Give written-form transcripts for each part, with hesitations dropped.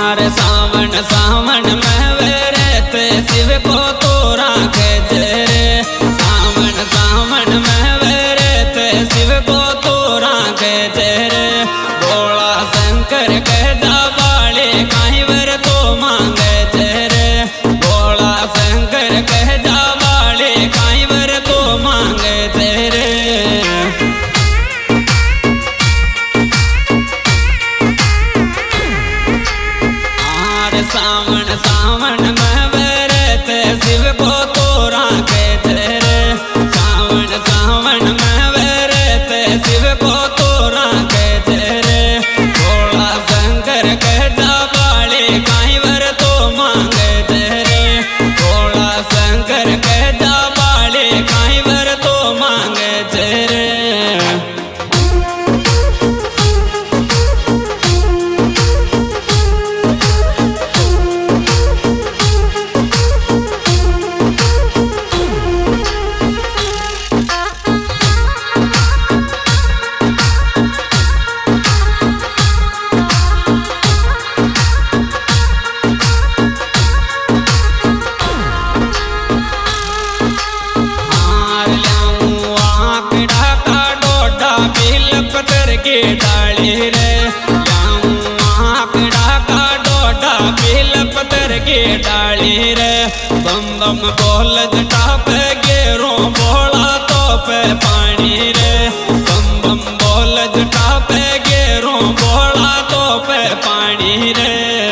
सावन सावन में रहते शिव को तो राखे तेरे। सावन सावन में रहते शिव को तो राखे तेरे। भोला शंकर कह जा बाले काई वर तो मांगे तेरे। भोला शंकर कह जा बाले काई वर तो मांगे तेरे। सावन सावन में रहते शिव को तो राखे तेरे। सावन सावन में रहते शिव को तो राखे तेरे। भोला शंकर कह जा बाले काई वर तो मांगे तेरे। भोला शंकर कह जा बाले काई वर तो मांगे तेरे। पत्थर की डाली रे आंकड़ा का डोडा बिल पत्थर की डाली रे। बम बम बोल जटा पे गेरो भोला तो पे पानी रे। बम बम बोल जटा पे गेरो भोला तो पे पानी रे।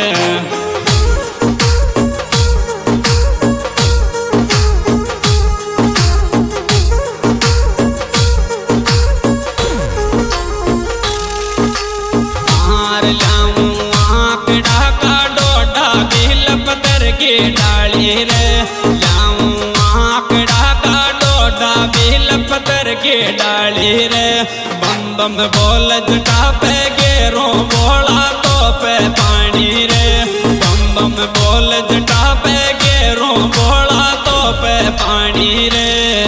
की डाली रे आंकड़ा का डोडा बिल पत्थर की डाली रे। बम बम बोल जटा पे गेरो भोला तो पे पानी रे। बम बम बोल जटा पे गेरो भोला तो पे पानी रे।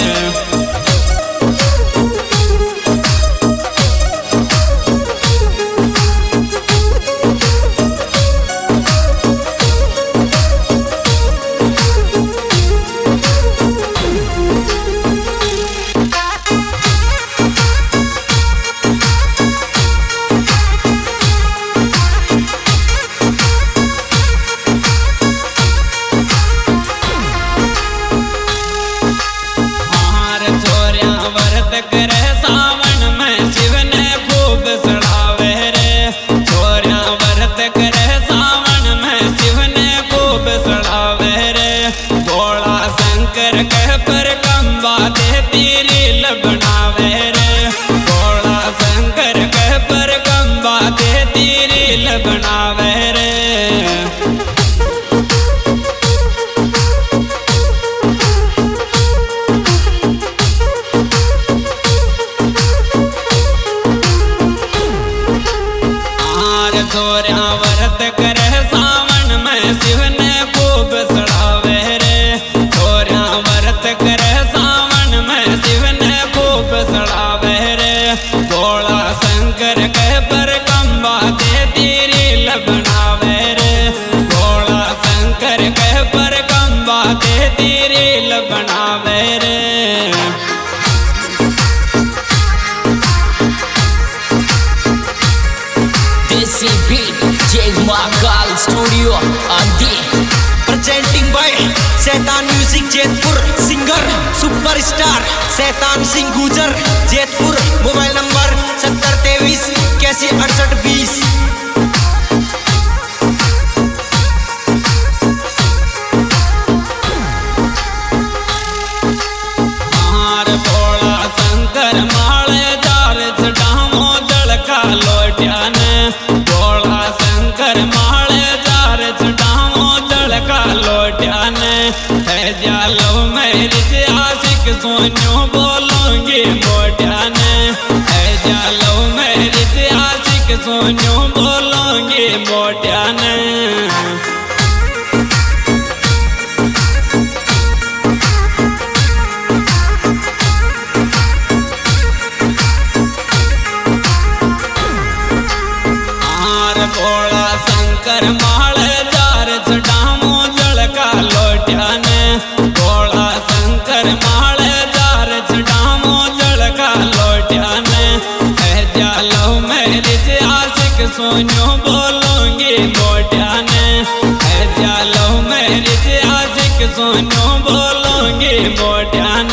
करे सावन में शिव ने खूब सड़ावे रे। छोरिया व्रत करे सावन में शिव ने खूब सड़ावे रे। भोला शंकर कह पर कंबा दे तीरील बनावे रे। भोला शंकर कह पर कंबा दे तीरील बनावे रे। छोरिया व्रत करे सावन में शिव ने खूब सड़ावे रे। छोरिया व्रत करे सावन में शिव ने खूब सड़ावे रे। भोला शंकर कह पर कंबा दे तीरील बनावे रे। भोला शंकर कह पर कंबा दे तीरील बनावे रे। Jai Mahakal Studio Andi presenting by Saitan Music Jaipur. Singer Superstar Saitan Singh Gujar Jaipur. Mobile number 7023 816820। Bhola Shankar माले जार चढ़ावो जड़का लोटिया ने। भोला शंकर माले जार चढ़ावो जड़का लोटिया ने। है जालो मेरी आशिक सोनियो बोलोगे मोटिया ने। है जालो मेरी आशिक सोनियो बोलोगे मोटिया ने। भोला शंकर माले सुनो बोलोगे मोटियान।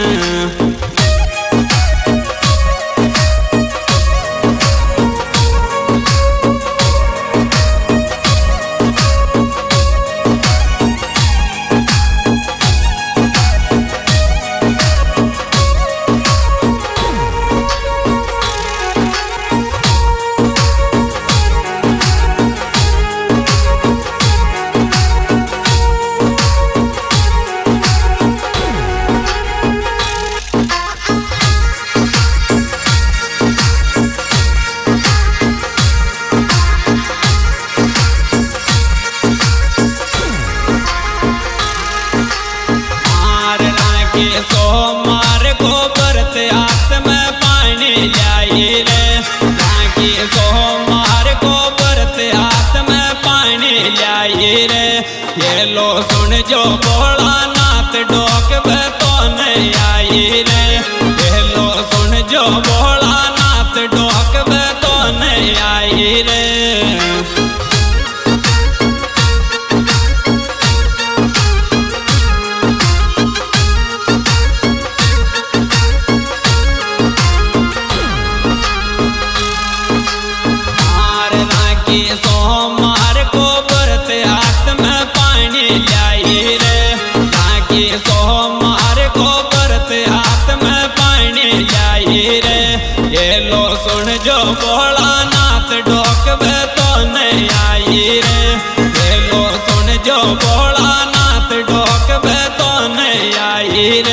सोमवार को व्रत हाथ में पानी लाई रे। राखी सोमवार को व्रत हाथ में पानी लाई रे। ये लो सुन जो भोलानाथ डोक में तो नहीं आई रे। ये लो सुन जो भोलानाथ डोक में तो नहीं आई रे। सोमवार को व्रत हाथ में पानी लाई रे। ताकि सोमवार को व्रत हाथ में पानी लाई रे। ये लो सुन जो भोलानाथ डोक में तो नहीं आई रे। ये लो सुन जो भोलानाथ डोक में तो नहीं आई रे।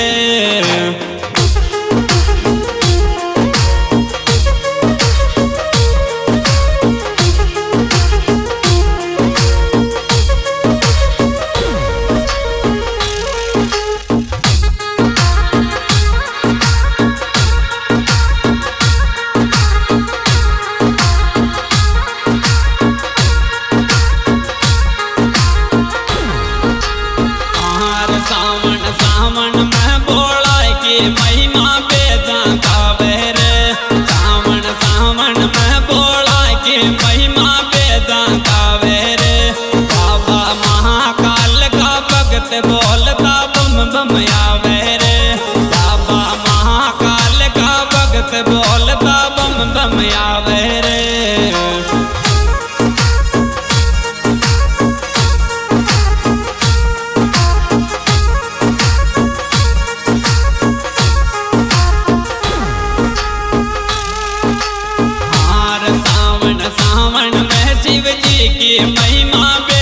सावन में भोला की महिमा बेदा गावे रे। सावन में भोला की महिमा बेदा गावे रे। बाबा महाकाल का भगत बोलता बम बम आवे रे। बाबा महाकाल का भगत बोलता बम बम आवे रे। सावन में शिव जी की महिमा